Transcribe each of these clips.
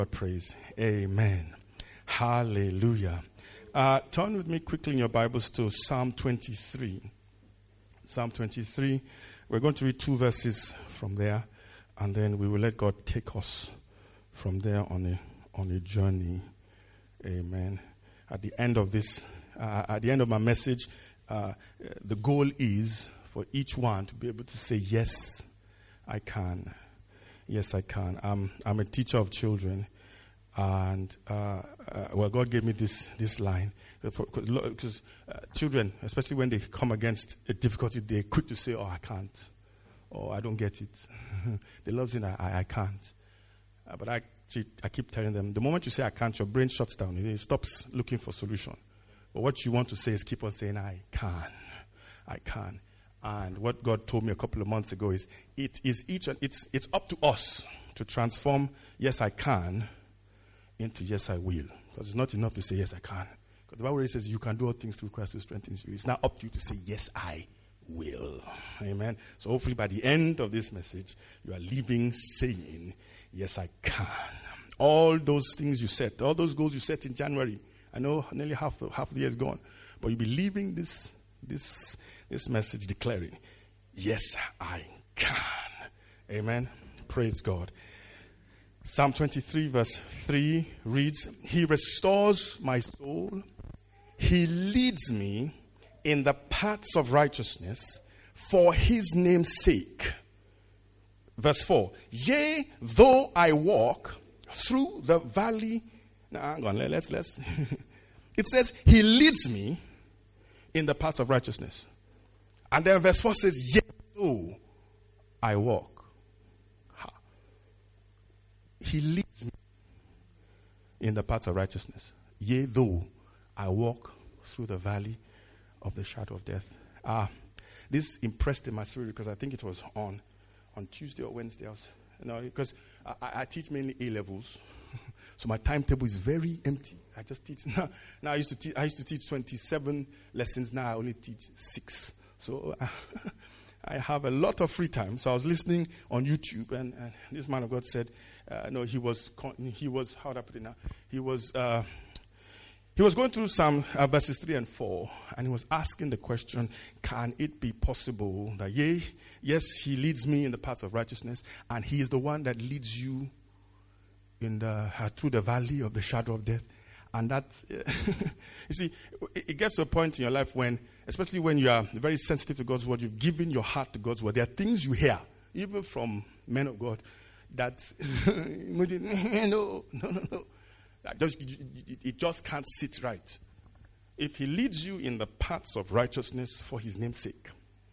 Praise. Amen. Hallelujah. Turn with me quickly in your Bibles to Psalm 23. Psalm 23. We're going to read 2 verses from there, and then we will let God take us from there on a journey. Amen. At the end of this, at the end of my message, the goal is for each one to be able to say, yes, I can. Yes, I can. I'm a teacher of children, and God gave me this line because children, especially when they come against a difficulty, they're quick to say, "Oh, I can't," or "I don't get it." They love saying, "I can't," but I keep telling them, the moment you say "I can't," your brain shuts down. It stops looking for solution. But what you want to say is keep on saying, "I can, I can." And what God told me a couple of months ago is it's up to us to transform "yes, I can" into "yes, I will." Because it's not enough to say "yes, I can." Because the Bible really says you can do all things through Christ who strengthens you. It's now up to you to say "yes, I will." Amen. So hopefully by the end of this message, you are leaving saying "yes, I can." All those things you set, all those goals you set in January. I know nearly half the year is gone. But you'll be leaving this message declaring, "Yes, I can." Amen. Praise God. Psalm 23 verse 3 reads, "He restores my soul. He leads me in the paths of righteousness for his name's sake." Verse 4, "Yea, though I walk through the valley..." Now, hang on, let's. It says, "He leads me in the paths of righteousness." And then verse 4 says, "Yea, though I walk." He leads me in the paths of righteousness. Yea, though I walk through the valley of the shadow of death. This impressed in my spirit because I think it was on Tuesday or Wednesday. Because I teach mainly A-levels. So my timetable is very empty. I just teach. Now I used to teach 27 lessons. Now I only teach 6. So I have a lot of free time. So I was listening on YouTube, and this man of God said, he was how do I put it now? He was going through some verses 3 and 4, and he was asking the question, can it be possible that yes, he leads me in the paths of righteousness, and he is the one that leads you through the valley of the shadow of death? And that, you see, it gets to a point in your life when, especially when you are very sensitive to God's word, you've given your heart to God's word. There are things you hear, even from men of God, that no. It just can't sit right. If he leads you in the paths of righteousness for his name's sake,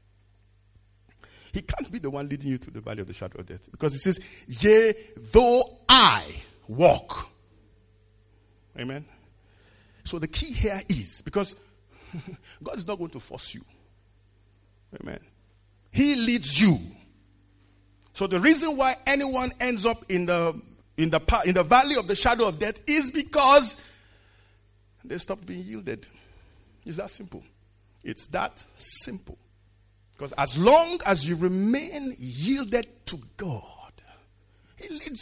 he can't be the one leading you to the valley of the shadow of death. Because he says, "Yea, though I walk." Amen. So the key here is, because God is not going to force you. Amen. He leads you. So the reason why anyone ends up in the valley of the shadow of death is because they stopped being yielded. It's that simple. It's that simple. Because as long as you remain yielded to God, He leads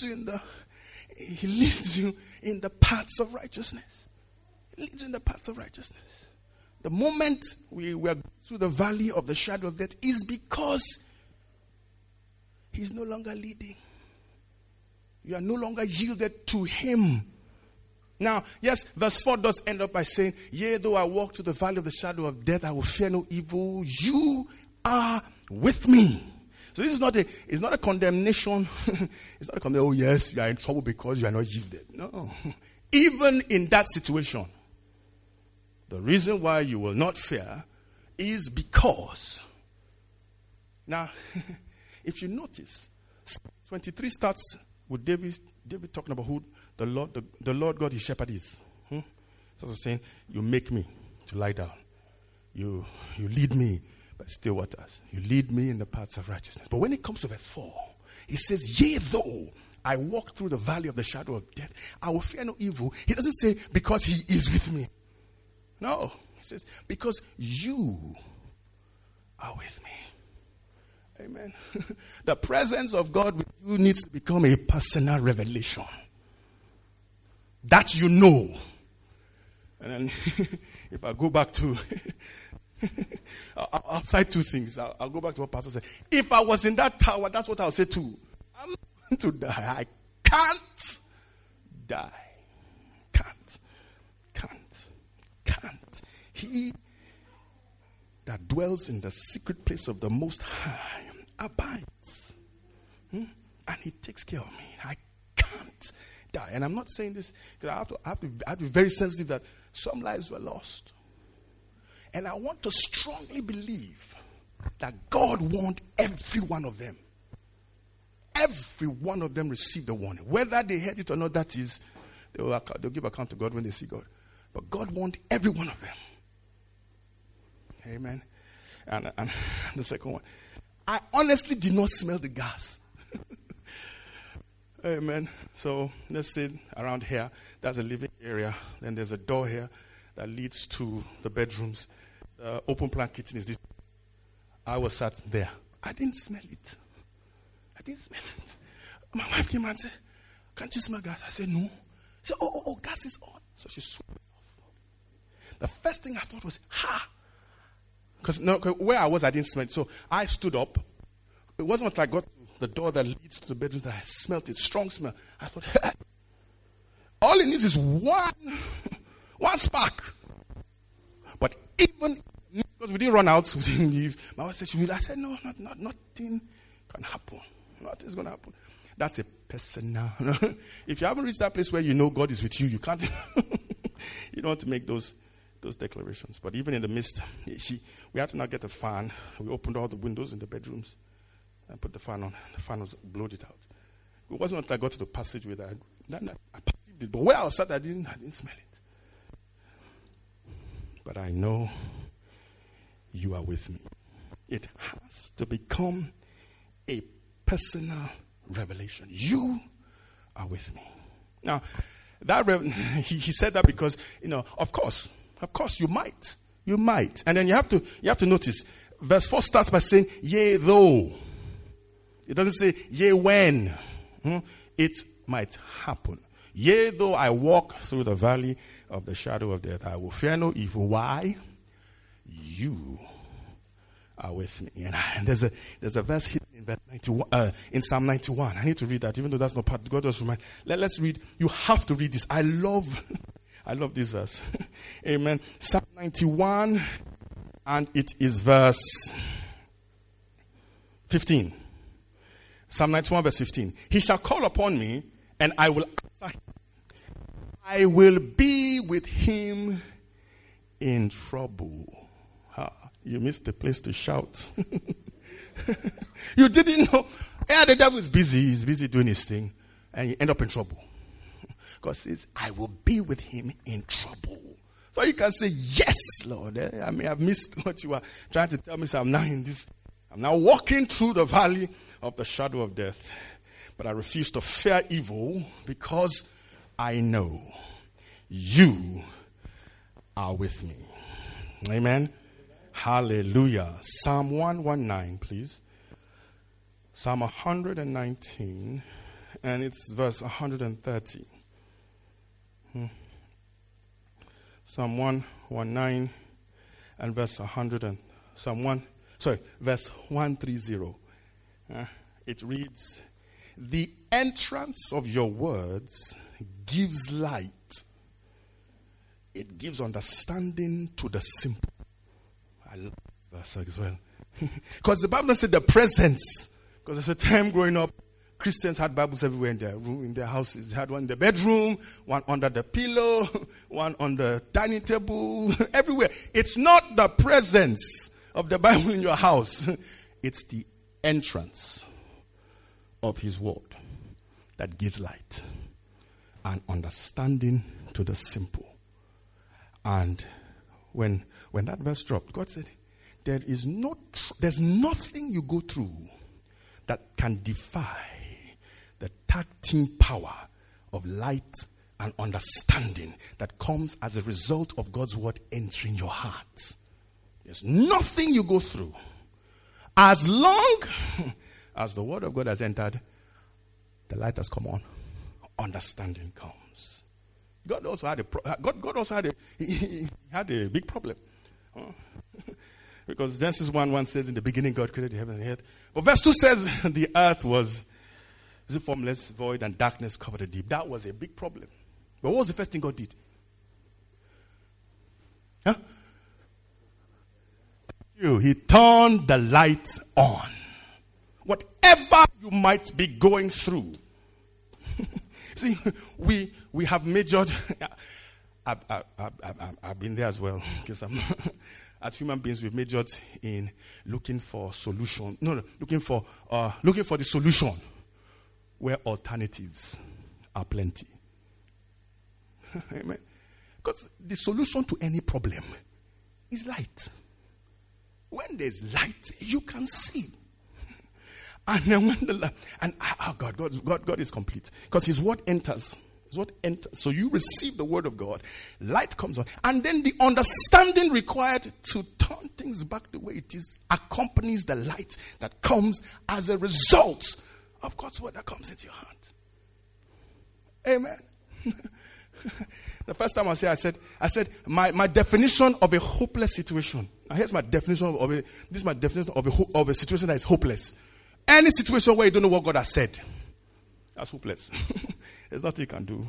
you in the paths of righteousness. He leads you in the paths of righteousness. The moment we were through the valley of the shadow of death is because He's no longer leading. You are no longer yielded to Him. Now, yes, verse 4 does end up by saying, "Yea, though I walk through the valley of the shadow of death, I will fear no evil. You are with me." So this is not a condemnation. It's not a condemnation. "Oh yes, you are in trouble because you are not yielded." No. Even in that situation, the reason why you will not fear is because. Now, if you notice, 23 starts with David talking about who the Lord God, his shepherd, is. So saying, "You make me to lie down. You lead me by still waters. You lead me in the paths of righteousness." But when it comes to verse 4, he says, "Yea, though I walk through the valley of the shadow of death, I will fear no evil." He doesn't say, "Because He is with me." No. He says, "Because you are with me." Amen. The presence of God with you needs to become a personal revelation. that you know. And then if I go back to, I'll cite two things. I'll go back to what Pastor said. If I was in that tower, that's what I'll say too. I'm not going to die. I can't die. Can't. He that dwells in the secret place of the Most High abides. And he takes care of me. I can't die. And I'm not saying this because I have to be very sensitive that some lives were lost. And I want to strongly believe that God warned every one of them. Every one of them received the warning. Whether they heard it or not, that is, they'll give account to God when they see God. But God warned every one of them. Amen. And the second one, I honestly did not smell the gas. Amen. So let's say around here, that's a living area. Then there's a door here that leads to the bedrooms. The open plan kitchen is this. I was sat there. I didn't smell it. My wife came and said, can't you smell gas? I said, no. She said, oh, gas is on. So she switched it off. The first thing I thought was, Because where I was, I didn't smell it. So I stood up. It wasn't until I got to the door that leads to the bedroom that I smelled it. Strong smell. I thought, all it needs is one spark. But even, because we didn't run out, we didn't leave. My wife said she will. I said, no, nothing can happen. Nothing's going to happen. That's a personal. If you haven't reached that place where you know God is with you, you can't. You don't want to make those declarations. But even in the midst, we had to now get a fan. We opened all the windows in the bedrooms and put the fan on. The fan was blowed it out. It wasn't until I got to the passageway that I perceived it. But where I was sat, I didn't smell it. But I know you are with me. It has to become a personal revelation. You are with me. Now, he said that because, of course, you might. And then you have to notice, verse 4 starts by saying, yea, though. It doesn't say, yea, when. It might happen. Yea, though I walk through the valley of the shadow of death, I will fear no evil. Why? You are with me. And there's a verse hidden in verse 91, in Psalm 91. I need to read that, even though that's not part. God does remind. Let's read. You have to read this. I love this verse. Amen. Psalm 91, and it is verse 15. Psalm 91, verse 15. He shall call upon me, and I will answer him. I will be with him in trouble. You missed the place to shout. You didn't know. Yeah, the devil is busy. He's busy doing his thing. And you end up in trouble. God says, I will be with him in trouble. So you can say, yes, Lord. I may have missed what you are trying to tell me. So I'm now walking through the valley of the shadow of death. But I refuse to fear evil because I know you are with me. Amen. Hallelujah. Psalm 119, please. Psalm 119, and it's verse 130. Psalm 119 and verse 130. It reads, the entrance of your words gives light. It gives understanding to the simple. I love this verse as well. Because the Bible said the presence. Because there's a time growing up, Christians had Bibles everywhere in their room, in their houses. They had one in the bedroom, one under the pillow, one on the dining table, everywhere. It's not the presence of the Bible in your house. It's the entrance of his word that gives light and understanding to the simple. And when that verse dropped, God said, there's nothing you go through that can defy the tag team power of light and understanding that comes as a result of God's word entering your heart. There's nothing you go through. As long as the word of God has entered, the light has come on, understanding comes. God also had God also had he had a big problem. Because Genesis 1:1 says, in the beginning God created the heaven and the earth. But verse 2 says the earth was formless, void, and darkness covered the deep. That was a big problem. But what was the first thing God did? He turned the light on. Whatever you might be going through. See, we have majored. I've been there as well. Because as human beings, we've majored in looking for solution. Looking for the solution where alternatives are plenty. Amen. Because the solution to any problem is light. When there's light, you can see. And then when God is complete. Because His word enters. So you receive the word of God. Light comes on. And then the understanding required to turn things back the way it is accompanies the light that comes as a result of God's word that comes into your heart. Amen. The first time I said, my definition of a hopeless situation. Now here's my definition of a situation that is hopeless. Any situation where you don't know what God has said, that's hopeless. There's nothing you can do.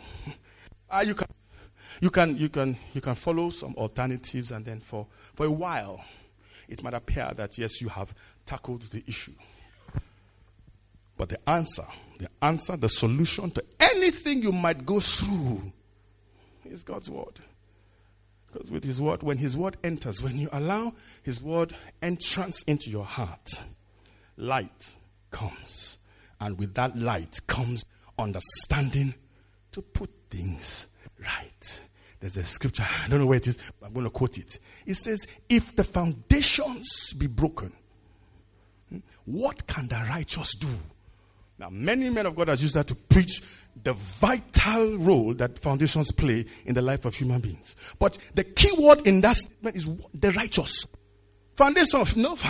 You can follow some alternatives, and then for a while, it might appear that yes, you have tackled the issue. But the answer, the solution to anything you might go through is God's word. Because with His word, when His word enters, when you allow His word entrance into your heart, light comes. And with that light comes understanding to put things right. There's a scripture, I don't know where it is, but I'm going to quote it. It says, if the foundations be broken, what can the righteous do? Now, many men of God have used that to preach the vital role that foundations play in the life of human beings. But the key word in that statement is the righteous. Foundation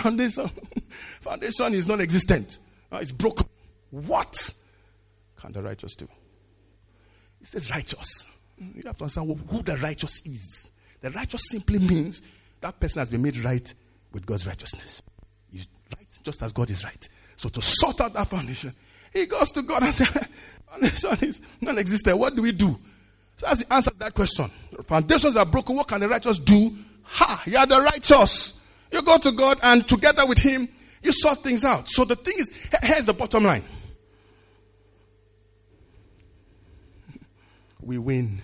is non-existent. It's broken. What can the righteous do? It says righteous. You have to understand who the righteous is. The righteous simply means that person has been made right with God's righteousness. He's right just as God is right. So to sort out that foundation, he goes to God and says, foundation is non-existent. What do we do? So that's the answer to that question. Foundations are broken. What can the righteous do? You are the righteous. You go to God and together with Him, you sort things out. So the thing is, here's the bottom line. We win.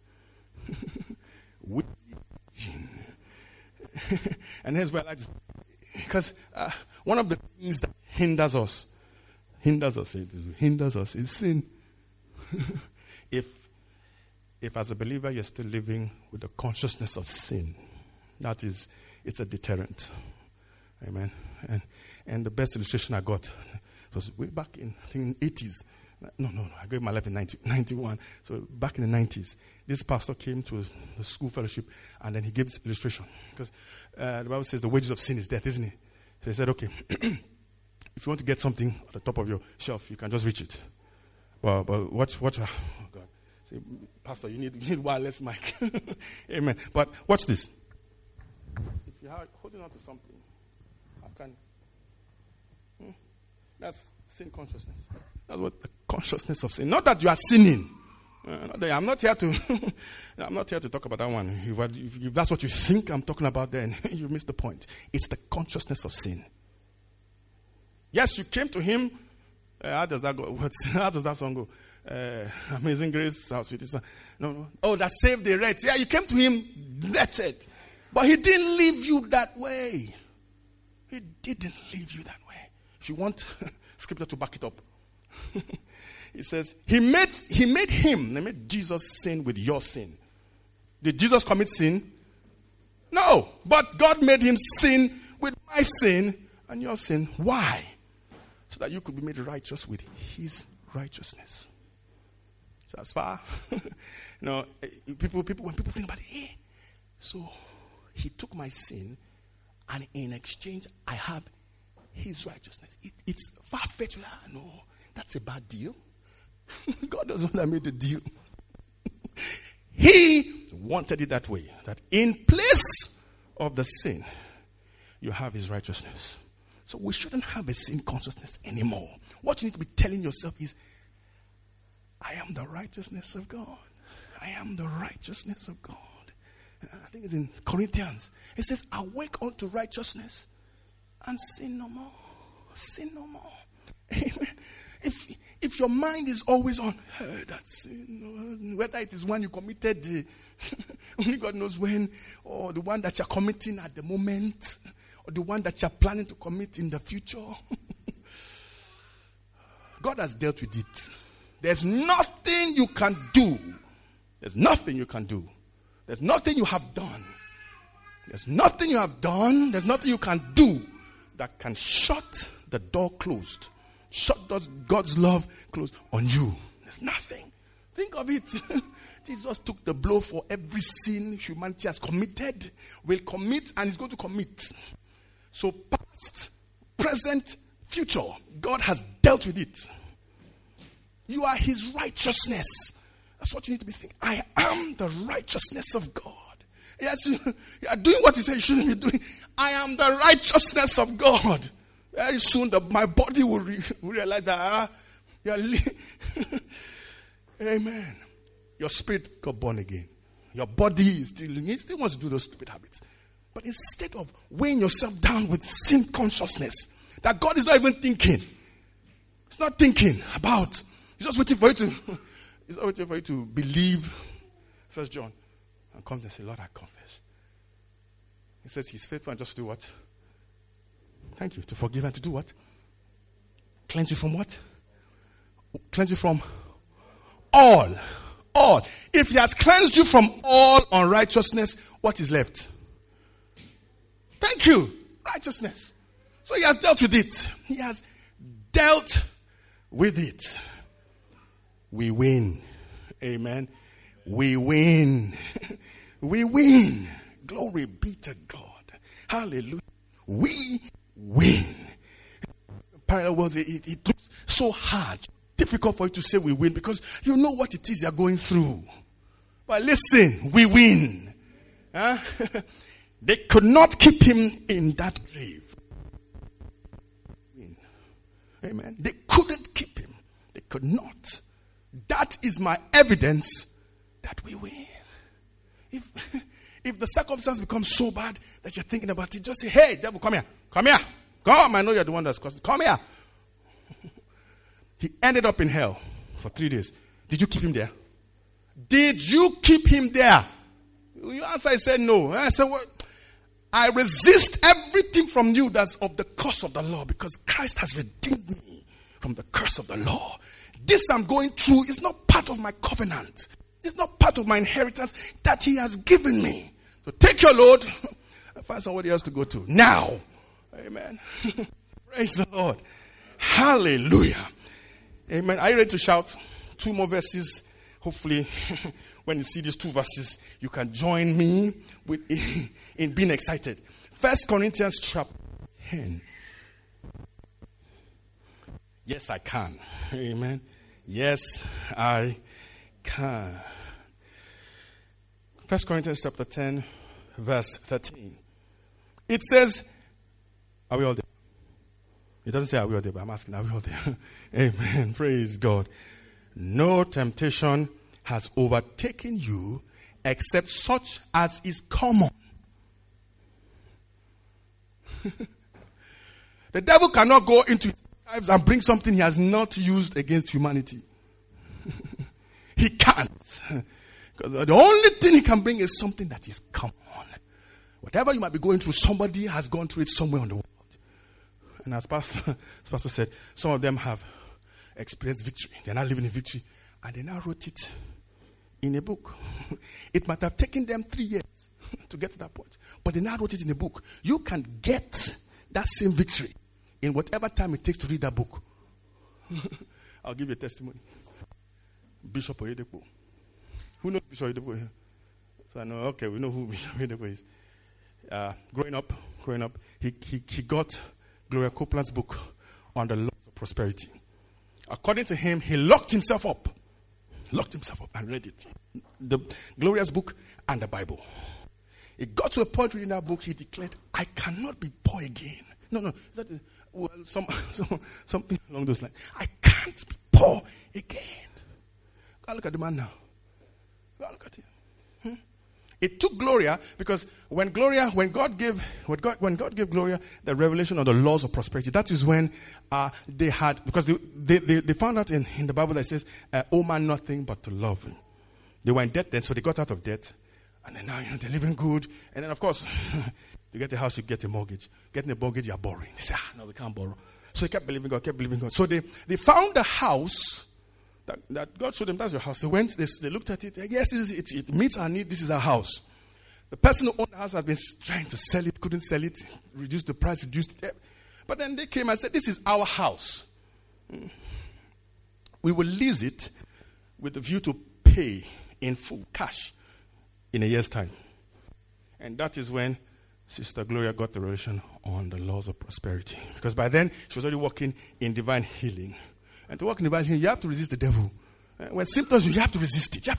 We win. And here's where I like to, because one of the things that hinders us is sin. If as a believer you're still living with the consciousness of sin, it's a deterrent. Amen. And the best illustration I got was way back in, I think, in the 80s. No, I gave my life in 91. So back in the 90s, this pastor came to the school fellowship and then he gave this illustration. Because the Bible says the wages of sin is death, isn't it? So he said, okay, if you want to get something at the top of your shelf, you can just reach it. Well, but watch, oh God. Say, Pastor, you need wireless mic. Amen. But watch this. If you're holding on to something, how can... That's sin consciousness. That's what the consciousness of sin. Not that you are sinning. I'm not here to talk about that one. If that's what you think I'm talking about, then you missed the point. It's the consciousness of sin. Yes, you came to Him. How does that go? How does that song go? Amazing Grace, how sweet is that? No. Oh, that saved the wretch. Yeah, you came to Him wretched. But He didn't leave you that way. He didn't leave you that way. If you want scripture to back it up. It says, He made Jesus sin with your sin. Did Jesus commit sin? No. But God made Him sin with my sin and your sin. Why? So that you could be made righteous with His righteousness. So as far, when people think about it, so He took my sin and in exchange I have His righteousness. It's far-fetched. No, that's a bad deal. God doesn't want to make the deal. He wanted it that way. That in place of the sin, you have his righteousness. So we shouldn't have a sin consciousness anymore. What you need to be telling yourself is, I am the righteousness of God. I am the righteousness of God. I think it's in Corinthians. It says, awake unto righteousness and sin no more. Sin no more. Amen. If your mind is always on that sin, whether it is one you committed, only God knows when, or the one that you're committing at the moment, or the one that you're planning to commit in the future. God has dealt with it. There's nothing you can do. There's nothing you can do. There's nothing you have done. There's nothing you have done. There's nothing you can do that can shut the door closed. Shut God's love closed on you. There's nothing. Think of it. Jesus took the blow for every sin humanity has committed, will commit, and is going to commit. So past, present, future, God has dealt with it. You are his righteousness. That's what you need to be thinking. I am the righteousness of God. Yes, you are doing what he said you shouldn't be doing. I am the righteousness of God. Very soon my body will realize that Amen. Your spirit got born again. Your body still wants to do those stupid habits. But instead of weighing yourself down with sin consciousness, that God is not even thinking. He's not thinking about. He's just waiting for you to he's not waiting for you to believe 1 John and come and say, Lord, I confess. He says he's faithful and just do what? Thank you. To forgive and to do what? Cleanse you from what? Cleanse you from all. All. If he has cleansed you from all unrighteousness, what is left? Thank you. Righteousness. So he has dealt with it. He has dealt with it. We win. Amen. We win. We win. Glory be to God. Hallelujah. We win. Parallel words, it looks so hard, difficult for you to say we win because you know what it is you're going through. But listen, we win. Huh? They could not keep him in that grave. Amen. They couldn't keep him. They could not. That is my evidence that we win. If the circumstance becomes so bad that you're thinking about it, just say, hey, devil, come here. Come here. Come, I know you're the one that's caused. Come here. He ended up in hell for 3 days. Did you keep him there? Did you keep him there? Your answer, I said no. I said, well, I resist everything from you that's of the curse of the law because Christ has redeemed me from the curse of the law. This I'm going through is not part of my covenant. It's not part of my inheritance that he has given me. So take your load and find somebody else to go to. Now. Amen. Praise the Lord. Hallelujah. Amen. Are you ready to shout? 2 more verses. Hopefully, when you see these 2 verses, you can join me in being excited. 1 Corinthians chapter 10. Yes, I can. Amen. Yes, I can. 1 Corinthians chapter 10, verse 13. It says, are we all there? It doesn't say are we all there, but I'm asking, are we all there? Amen. Praise God. No temptation has overtaken you except such as is common. The devil cannot go into his lives and bring something he has not used against humanity. He can't. Because the only thing he can bring is something that is common. Whatever you might be going through, somebody has gone through it somewhere on the world. And as Pastor said, some of them have experienced victory. They're not living in victory. And they now wrote it in a book. It might have taken them 3 years to get to that point. But they now wrote it in a book. You can get that same victory in whatever time it takes to read that book. I'll give you a testimony. Bishop Oyedepo. Who knows Bishop Oyedepo here? So I know, okay, we know who Bishop Oyedepo is. Growing up, he got Gloria Copeland's book on the laws of prosperity. According to him, he locked himself up. locked himself up and read it. The glorious book and the Bible. It got to a point reading that book, he declared, I cannot be poor again. No. Something along those lines. I can't be poor again. Go look at the man now. Go look at him. It took Gloria, because when God gave Gloria the revelation of the laws of prosperity, that is when they had, because they found out in the Bible that says, owe man nothing but to love him. They were in debt then, so they got out of debt. And then now, they're living good. And then, of course, you get a house, you get a mortgage. Getting a mortgage, you're borrowing. They say, no, we can't borrow. So they kept believing God. So they found a house that God showed them, that's your house. They went, they looked at it. Yes, it meets our need. This is our house. The person who owned the house had been trying to sell it, couldn't sell it, reduced the price, reduced it. But then they came and said, this is our house. We will lease it with the view to pay in full cash in a year's time. And that is when Sister Gloria got the revelation on the laws of prosperity. Because by then, she was already working in divine healing. And to work in divine healing, you have to resist the devil. When symptoms, you have to resist it.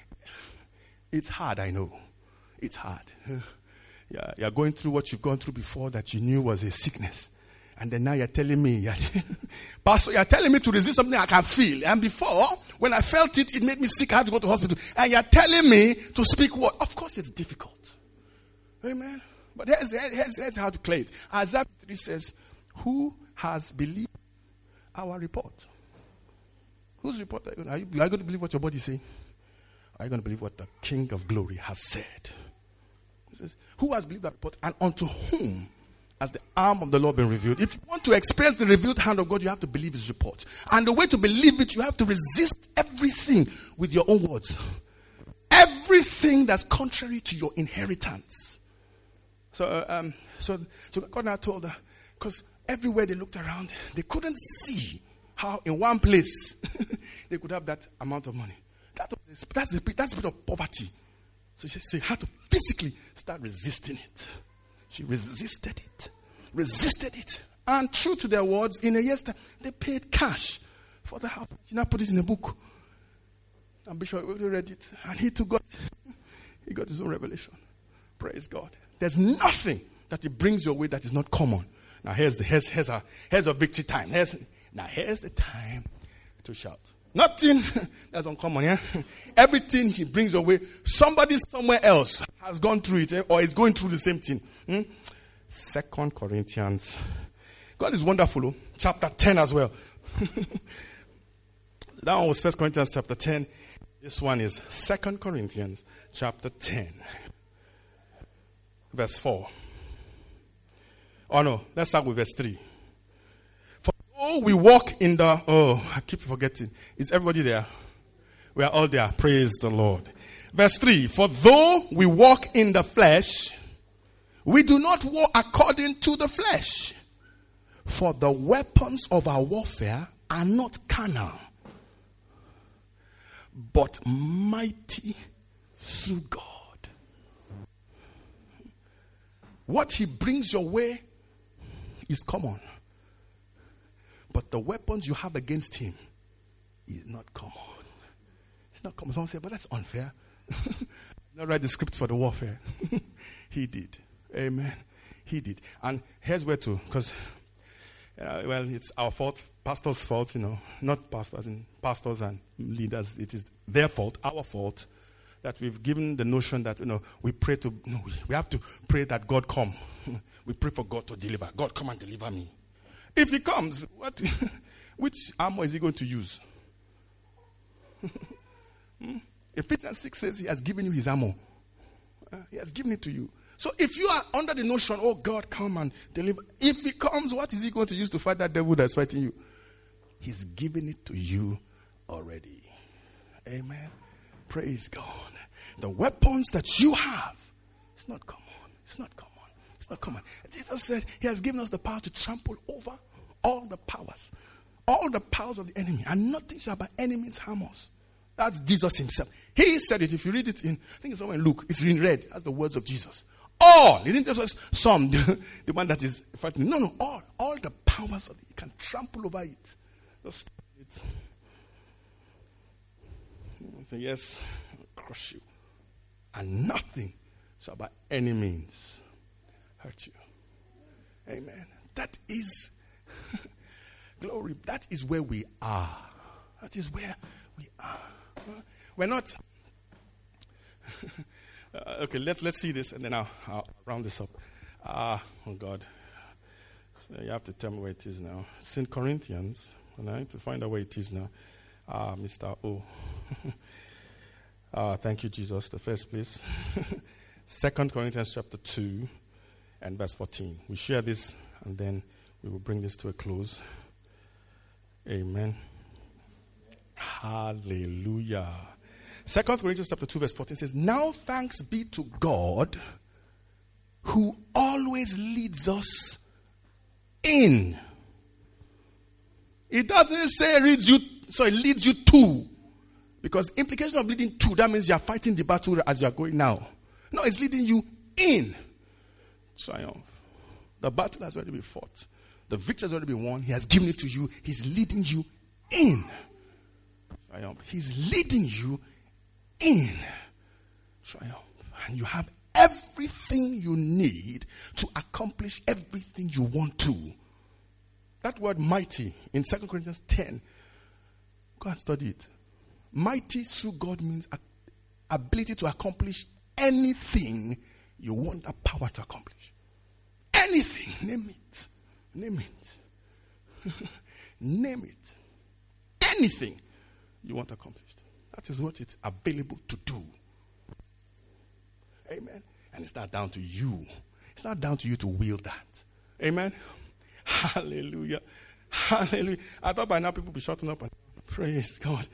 It's hard, I know. It's hard. You're going through what you've gone through before that you knew was a sickness. And then now you're telling me, Pastor, you're telling me to resist something I can feel. And before, when I felt it, it made me sick. I had to go to the hospital. And you're telling me to speak what? Of course it's difficult. Amen. But here's how to clear it. Isaiah 3 says, who has believed our report? Whose report are you going to believe what your body is saying? Are you going to believe what the King of Glory has said? He says, who has believed that report, and unto whom has the arm of the Lord been revealed? If you want to experience the revealed hand of God, you have to believe his report. And the way to believe it, you have to resist everything with your own words. Everything that's contrary to your inheritance. So God now told her, because everywhere they looked around, they couldn't see how in one place they could have that amount of money. That's a bit of poverty. So she had to physically start resisting it. She resisted it. And true to their words, in a year's time, they paid cash for the house. She now put it in a book. And Bishop read it. And he got his own revelation. Praise God. There's nothing that he brings your way that is not common. Now here's a victory time. Here's the time to shout. Nothing that's uncommon, yeah? Everything he brings your way, somebody somewhere else has gone through it, or is going through the same thing. 2 Corinthians. God is wonderful. Chapter 10 as well. That one was 1 Corinthians chapter 10. This one is 2 Corinthians chapter 10. Verse 4. Oh no, let's start with verse 3. Oh, we walk in the... Oh, I keep forgetting. Is everybody there? We are all there. Praise the Lord. Verse 3. For though we walk in the flesh, we do not war according to the flesh. For the weapons of our warfare are not carnal, but mighty through God. What he brings your way is common. But the weapons you have against him is not common. It's not common. Someone say, but that's unfair. Not write the script for the warfare. He did. Amen. He did. And here's where to, because, it's our fault, pastors' fault, not pastors, pastors and leaders. It is their fault, our fault, that we've given the notion that, we have to pray that God come. We pray for God to deliver. God, come and deliver me. If he comes, which armor is he going to use? Ephesians 6 says he has given you his armor. He has given it to you. So if you are under the notion, oh God, come and deliver. If he comes, what is he going to use to fight that devil that's fighting you? He's given it to you already. Amen. Praise God. The weapons that you have, it's not common. It's not common. It's not common. Jesus said he has given us the power to trample over all the powers of the enemy, and nothing shall by any means harm us. That's Jesus himself. He said it. If you read it I think it's somewhere in Luke, it's in red. That's the words of Jesus. All. He didn't just some, the one that is fighting. No, all the powers of it. You can trample over it. Say, yes, I'll crush you. And nothing shall by any means hurt you. Amen. That is glory. That is where we are. That is where we are. We're not. Okay, let's see this, and then I'll round this up. Oh God, so you have to tell me where it is now. It's in Corinthians, and I need to find out where it is now. Mr. O. Thank you, Jesus. The first place. 2 Corinthians chapter 2 and verse 14. We share this, and then we will bring this to a close. Amen. Hallelujah. 2 Corinthians chapter 2 verse 14 says, now thanks be to God who always leads us in. It doesn't say leads you to. Because implication of leading to, that means you are fighting the battle as you are going now. No, it's leading you in. Triumph. The battle has already been fought. The victory has already been won. He has given it to you. He's leading you in. Triumph. He's leading you in. Triumph. And you have everything you need to accomplish everything you want to. That word mighty in 2 Corinthians 10, go and study it. Mighty through God means ability to accomplish anything you want that power to accomplish. Anything. Name it. Name it. Name it. Anything you want accomplished. That is what it's available to do. Amen. And it's not down to you. It's not down to you to wield that. Amen. Hallelujah. Hallelujah. I thought by now people would be shutting up and praise God.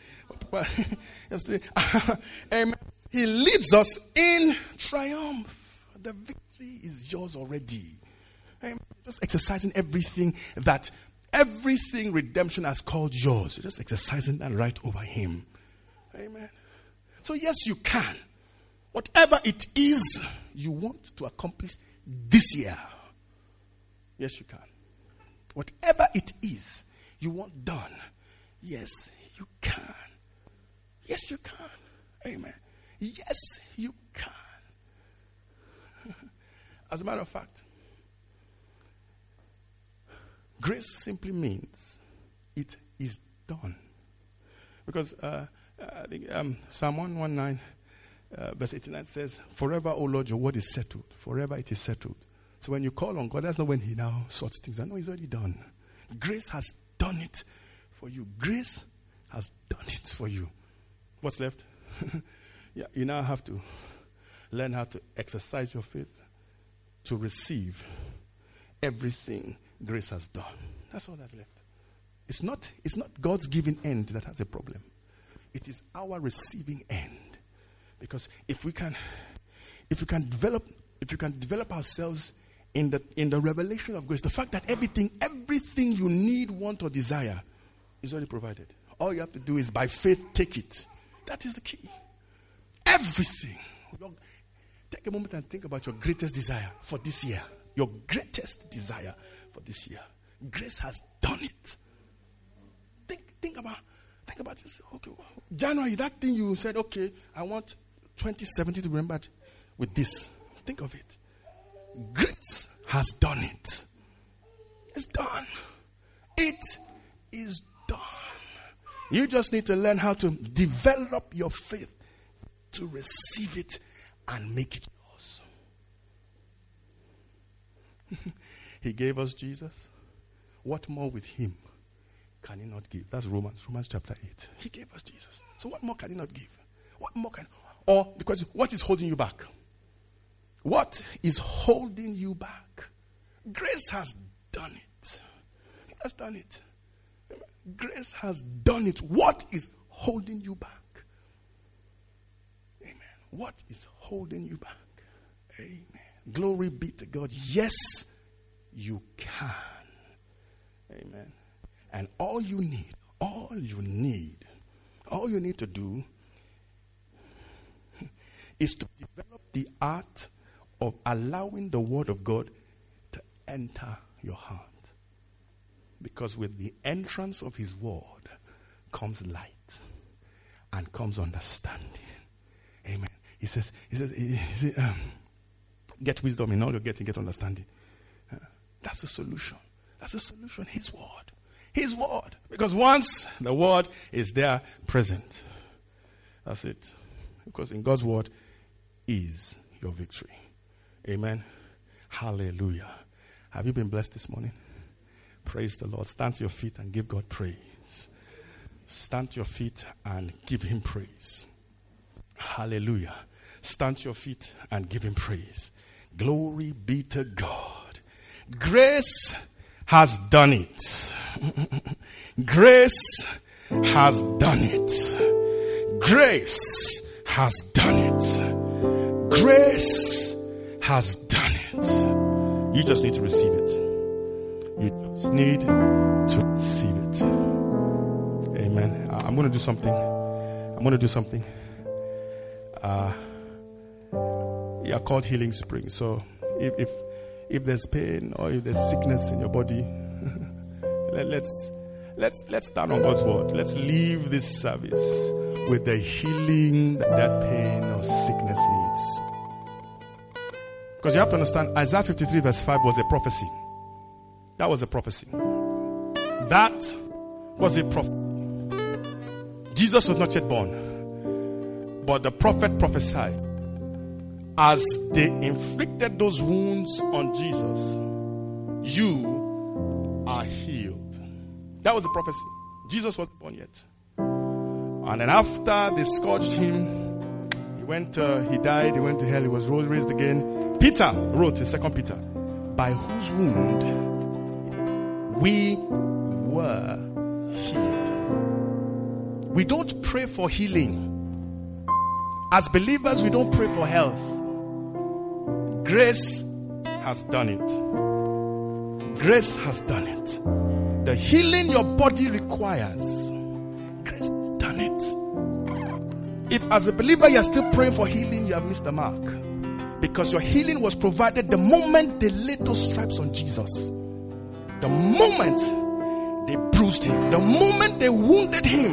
Amen. He leads us in triumph. The victory is yours already. Amen. Just exercising everything redemption has called yours. You're just exercising that right over him. Amen. So yes, you can. Whatever it is you want to accomplish this year, yes, you can. Whatever it is you want done, yes, you can. Yes, you can. Amen. Yes, you can. As a matter of fact, grace simply means it is done. Because I think Psalm 119, verse 89 says, forever, O Lord, your word is settled. Forever it is settled. So when you call on God, that's not when he now sorts things out. No, he's already done. Grace has done it for you. Grace has done it for you. What's left? Yeah, you now have to learn how to exercise your faith to receive everything grace has done. That's all that's left. It's not God's giving end that has a problem. It is our receiving end. Because if we can develop ourselves in the revelation of grace, the fact that everything you need, want, or desire is already provided. All you have to do is by faith take it. That is the key. Everything. Take a moment and think about your greatest desire for this year. Your greatest desire for this year. Grace has done it. Think about this. Okay, January, that thing you said, okay, I want 2017 to be remembered with this. Think of it. Grace has done it. It's done. It is done. You just need to learn how to develop your faith to receive it and make it yours. He gave us Jesus. What more with him can he not give? That's Romans chapter 8. He gave us Jesus. So what more can he not give? What more can... Or the question, what is holding you back? What is holding you back? Grace has done it. He has done it. Grace has done it. What is holding you back? Amen. What is holding you back? Amen. Glory be to God. Yes, you can. Amen. And all you need to do is to develop the art of allowing the word of God to enter your heart. Because with the entrance of his word comes light. and comes understanding. Amen. He says, get wisdom in all you're getting, get understanding. That's the solution. That's the solution. His word. His word. Because once the word is there present, that's it. Because in God's word is your victory. Amen. Hallelujah. Have you been blessed this morning? Praise the Lord. Stand to your feet and give God praise. Stand to your feet and give him praise. Hallelujah. Stand to your feet and give him praise. Glory be to God. Grace has done it. Grace has done it. Grace has done it. Grace has done it. You just need to receive it. You just need to receive it. Amen. I'm going to do something. You are called Healing Spring. So if there's pain or if there's sickness in your body, let's stand on God's word. Let's leave this service with the healing that pain or sickness needs. Because you have to understand, Isaiah 53 verse 5 was a prophecy. That was a prophecy. That was a prophecy. Jesus was not yet born, but the prophet prophesied. As they inflicted those wounds on Jesus, you are healed. That was a prophecy. Jesus wasn't born yet. And then after they scourged him, he died, he went to hell, he was raised again. Peter wrote in 2 Peter, by whose wound we were healed. We don't pray for healing. As believers, we don't pray for health. Grace has done it. Grace has done it. The healing your body requires, grace has done it. If as a believer you are still praying for healing, you have missed the mark. Because your healing was provided the moment they laid those stripes on Jesus. The moment they bruised him. The moment they wounded him.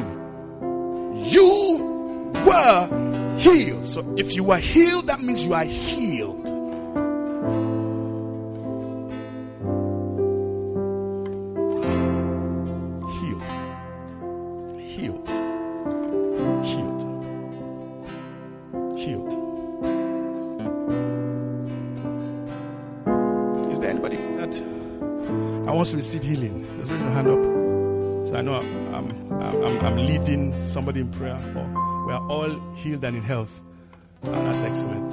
You were healed. So if you were healed, that means you are healed. To receive healing, just raise your hand up. So I know I'm leading somebody in prayer. We are all healed and in health. That's excellent.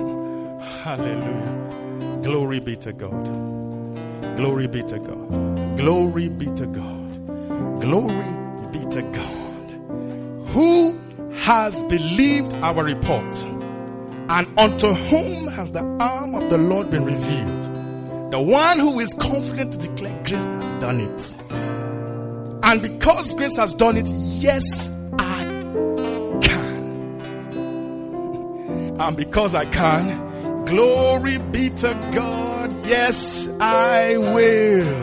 Hallelujah. Glory be to God. Glory be to God. Glory be to God. Glory be to God. Who has believed our report, and unto whom has the arm of the Lord been revealed? The one who is confident to declare grace has done it. And because grace has done it, yes, I can. And because I can, glory be to God, yes, I will.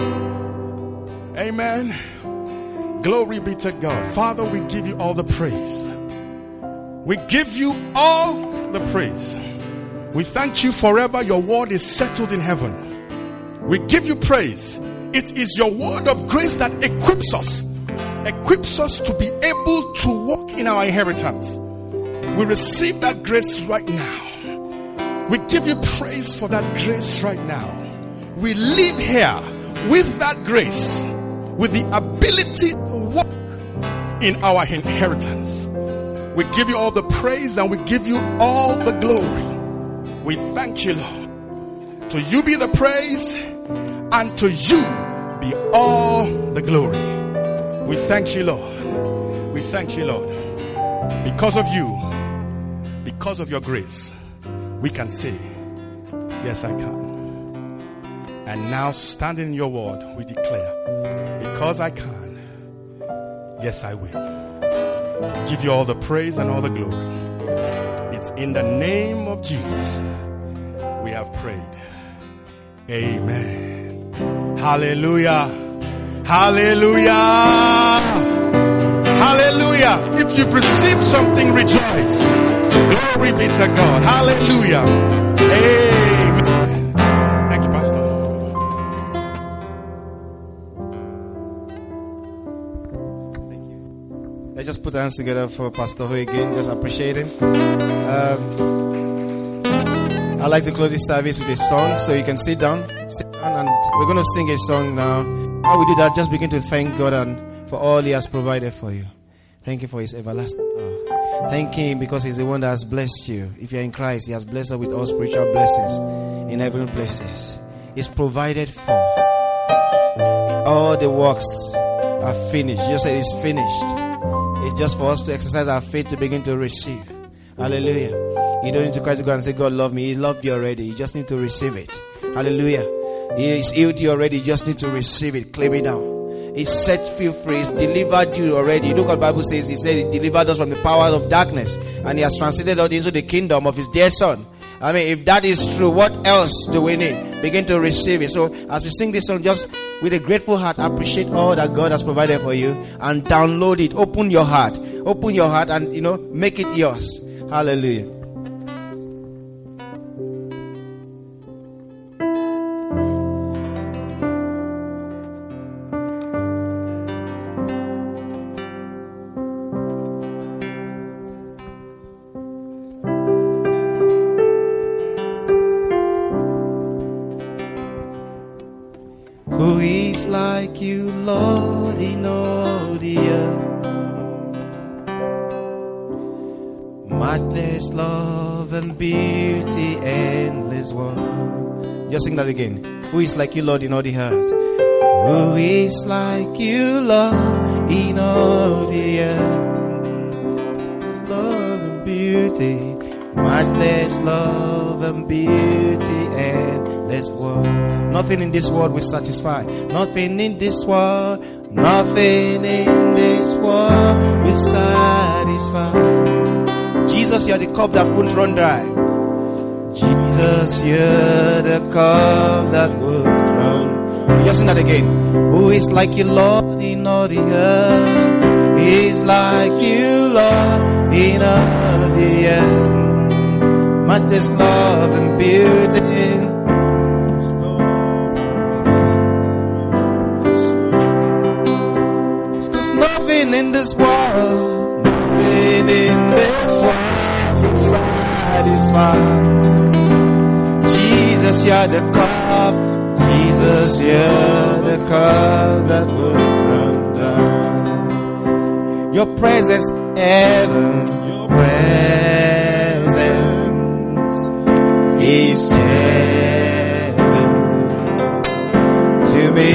Amen. Glory be to God. Father, we give you all the praise. We give you all the praise. We thank you forever. Your word is settled in heaven. We give you praise. It is your word of grace that equips us to be able to walk in our inheritance. We receive that grace right now. We give you praise for that grace right now. We live here with that grace, with the ability to walk in our inheritance. We give you all the praise and we give you all the glory. We thank you, Lord. To you be the praise, and to you be all the glory. We thank you, Lord. We thank you, Lord. Because of you, because of your grace, we can say, yes, I can. And now, standing in your word, we declare, because I can, yes, I will. Give you all the praise and all the glory. It's in the name of Jesus we have prayed. Amen. Hallelujah. Hallelujah. Hallelujah. If you've received something, rejoice. Glory be to God. Hallelujah. Amen. Thank you, Pastor. Thank you. Let's just put our hands together for Pastor Ho again. Just appreciate him. I'd like to close this service with a song, so you can sit down, and we're going to sing a song now. How we do that, just begin to thank God and for all He has provided for you. Thank you for His everlasting love. Thank Him because He's the one that has blessed you. If you're in Christ, He has blessed us with all spiritual blessings in heavenly places. He's provided for. All the works are finished. Just say it's finished. It's just for us to exercise our faith to begin to receive. Hallelujah. You don't need to cry to God and say, God love me. He loved you already. You just need to receive it. Hallelujah. He is healed you already. You just need to receive it. Claim it now. He set you free. He's delivered you already. Look what the Bible says. He said He delivered us from the power of darkness. And He has translated us into the kingdom of His dear Son. I mean, if that is true, what else do we need? Begin to receive it. So as we sing this song, just with a grateful heart, appreciate all that God has provided for you. And download it. Open your heart. Open your heart and, make it yours. Hallelujah. Who is like you, Lord, in all the earth? Matchless love and beauty, endless world. Just sing that again. Who is like you, Lord, in all the earth? Who is like you, Lord, in all the earth? Love and beauty, matchless love and beauty, endless world. Nothing in this world will satisfy. Nothing in this world. Nothing in this world will satisfy. Jesus, you're the cup that won't run dry. Jesus, you're the cup that won't run. Just sing that again. Who is like you, Lord, in all the earth? Is like you, Lord, in all the earth. Matchless love and beauty. In this world, nothing in this world satisfy. Jesus, you're the cup. Jesus, you're the cup that will run down. Your presence, heaven, your presence is heaven to me.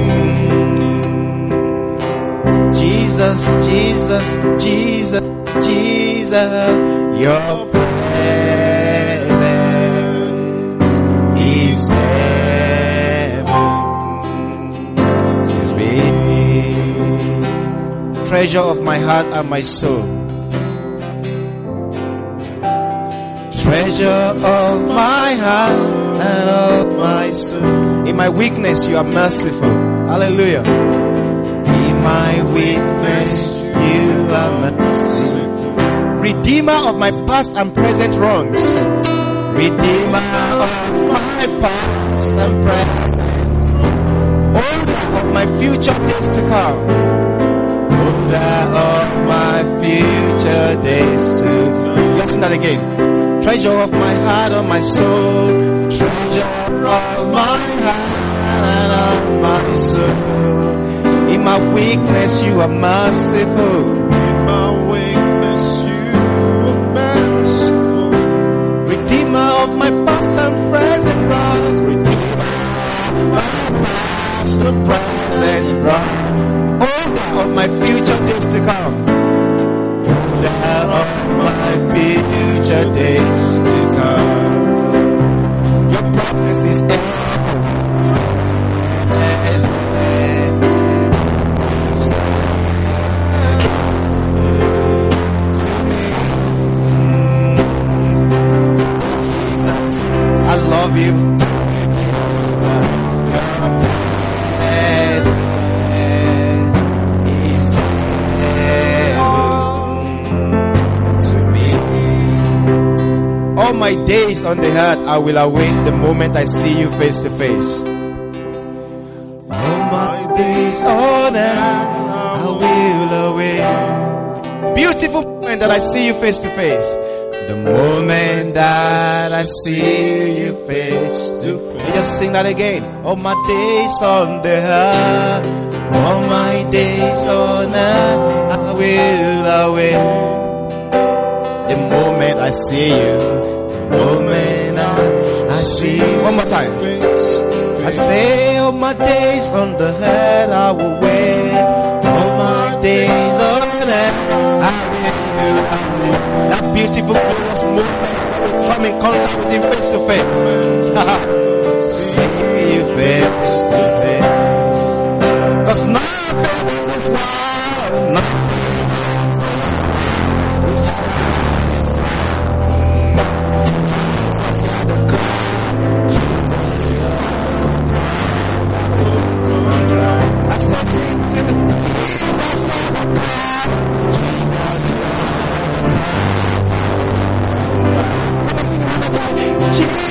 Jesus, Jesus, Jesus, Jesus, your presence is heaven to me. Treasure of my heart and my soul. Treasure of my heart and of my soul. In my weakness, you are merciful. Hallelujah. In my weakness, you are merciful. Redeemer of my past and present wrongs. Redeemer of my past and present wrongs. Holder of my future days to come. Holder of my future days to come. Let's sing that again. Treasure of my heart and my soul. Treasure of my heart and of my soul. In my weakness, you are merciful. In my weakness, you are merciful. Redeemer of my past and present wrongs. Redeemer of my past and present wrongs. Holder of my future days to come. Holder of my future days to come. Your presence is love you. All my days on the earth, I will await the moment I see you face to face. All my days on earth, I will await. Beautiful moment that I see you face to face. The moment that I see you face to face. Just sing that again. All my days on the earth, all my days on earth, I will await. The moment I see you, the moment I see you. One more time. I say all my days on the earth, I will wait. All my days on earth, I will. That beautiful glorious moment, come in contact with him face to face. See you face to face. 'Cause nothing is wild. Jesus.